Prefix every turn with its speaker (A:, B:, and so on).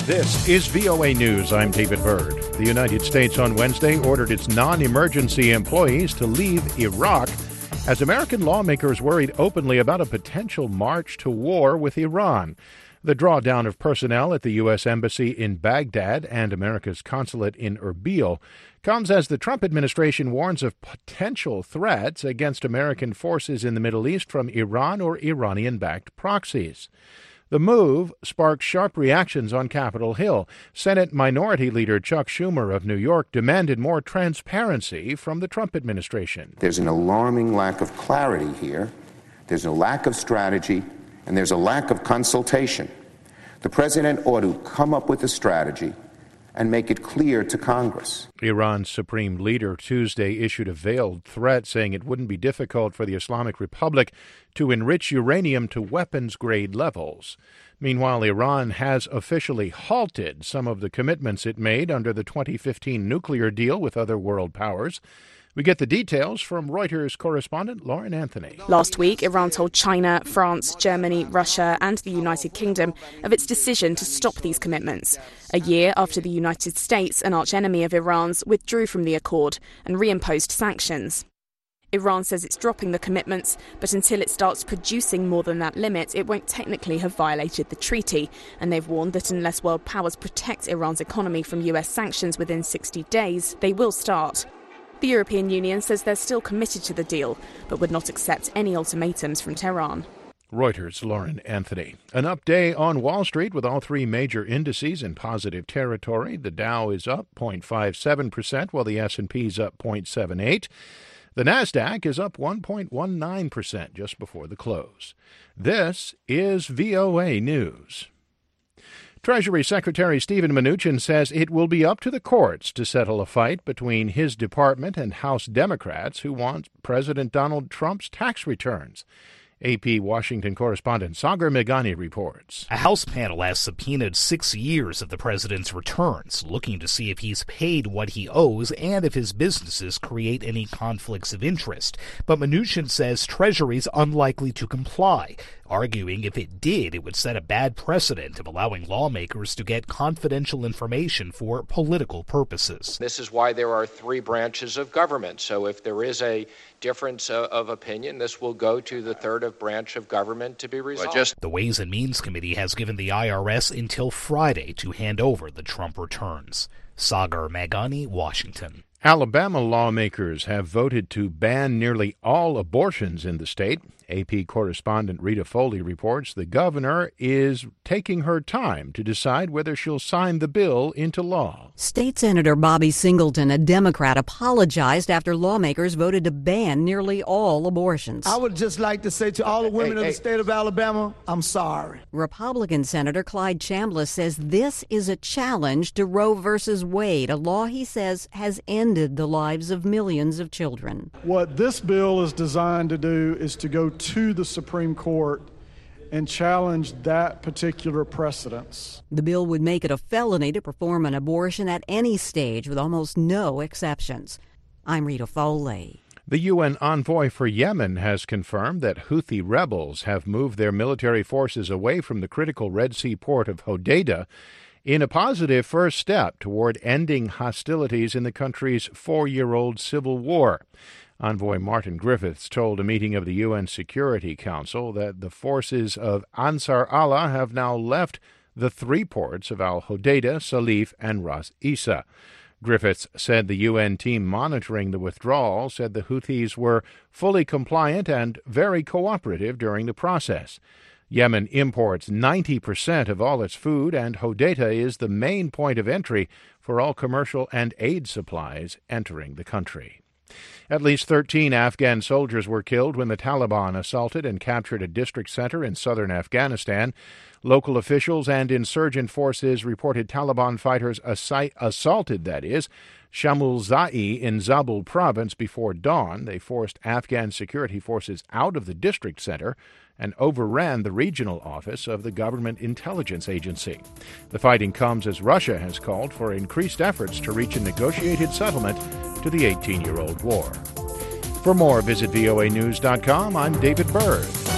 A: This is VOA News. I'm David Byrd. The United States on Wednesday ordered its non-emergency employees to leave Iraq as American lawmakers worried openly about a potential march to war with Iran. The drawdown of personnel at the U.S. Embassy in Baghdad and America's consulate in Erbil comes as the Trump administration warns of potential threats against American forces in the Middle East from Iran or Iranian-backed proxies. The move sparked sharp reactions on Capitol Hill. Senate Minority Leader Chuck Schumer of New York demanded more transparency from the Trump administration.
B: There's an alarming lack of clarity here. There's a lack of strategy, and there's a lack of consultation. The president ought to come up with a strategy and make it clear to Congress.
A: Iran's supreme leader Tuesday issued a veiled threat saying it wouldn't be difficult for the Islamic Republic to enrich uranium to weapons-grade levels. Meanwhile, Iran has officially halted some of the commitments it made under the 2015 nuclear deal with other world powers. We get the details from Reuters correspondent Lauren Anthony.
C: Last week, Iran told China, France, Germany, Russia and the United Kingdom of its decision to stop these commitments, a year after the United States, an archenemy of Iran's, withdrew from the accord and reimposed sanctions. Iran says it's dropping the commitments, but until it starts producing more than that limit, it won't technically have violated the treaty. And they've warned that unless world powers protect Iran's economy from US sanctions within 60 days, they will start. The European Union says they're still committed to the deal, but would not accept any ultimatums from Tehran.
A: Reuters' Lauren Anthony. An up day on Wall Street with all three major indices in positive territory. The Dow is up 0.57%, while the S&P is up 0.78%. The Nasdaq is up 1.19% just before the close. This is VOA News. Treasury Secretary Steven Mnuchin says it will be up to the courts to settle a fight between his department and House Democrats who want President Donald Trump's tax returns. AP Washington correspondent Sagar Meghani reports.
D: A House panel has subpoenaed 6 years of the president's returns, looking to see if he's paid what he owes and if his businesses create any conflicts of interest. But Mnuchin says Treasury's unlikely to comply, arguing if it did, it would set a bad precedent of allowing lawmakers to get confidential information for political purposes.
E: This is why there are three branches of government. So if there is a difference of opinion, this will go to the third branch of government to be resolved.
D: The Ways and Means Committee has given the IRS until Friday to hand over the Trump returns. Sagar Meghani, Washington.
A: Alabama lawmakers have voted to ban nearly all abortions in the state. AP correspondent Rita Foley reports the governor is taking her time to decide whether she'll sign the bill into law.
F: State Senator Bobby Singleton, a Democrat, apologized after lawmakers voted to ban nearly all abortions.
G: I would just like to say to all the women of the state of Alabama, I'm sorry.
F: Republican Senator Clyde Chambliss says this is a challenge to Roe v. Wade, a law he says has ended the lives of millions of children.
H: What this bill is designed to do is to go to the Supreme Court and challenge that particular precedence.
F: The bill would make it a felony to perform an abortion at any stage with almost no exceptions. I'm Rita Foley.
A: The UN envoy for Yemen has confirmed that Houthi rebels have moved their military forces away from the critical Red Sea port of Hodeidah in a positive first step toward ending hostilities in the country's 4-year-old civil war. Envoy Martin Griffiths told a meeting of the UN Security Council that the forces of Ansar Allah have now left the 3 ports of Al-Hodeidah, Salif, and Ras Isa. Griffiths said the UN team monitoring the withdrawal said the Houthis were fully compliant and very cooperative during the process. Yemen imports 90% of all its food, and Hodeidah is the main point of entry for all commercial and aid supplies entering the country. At least 13 Afghan soldiers were killed when the Taliban assaulted and captured a district center in southern Afghanistan. Local officials and insurgent forces reported Taliban fighters assaulted, Shamulzai in Zabul province before dawn. They forced Afghan security forces out of the district center and overran the regional office of the Government Intelligence Agency. The fighting comes as Russia has called for increased efforts to reach a negotiated settlement to the 18-year-old war. For more, visit voanews.com. I'm David Byrd.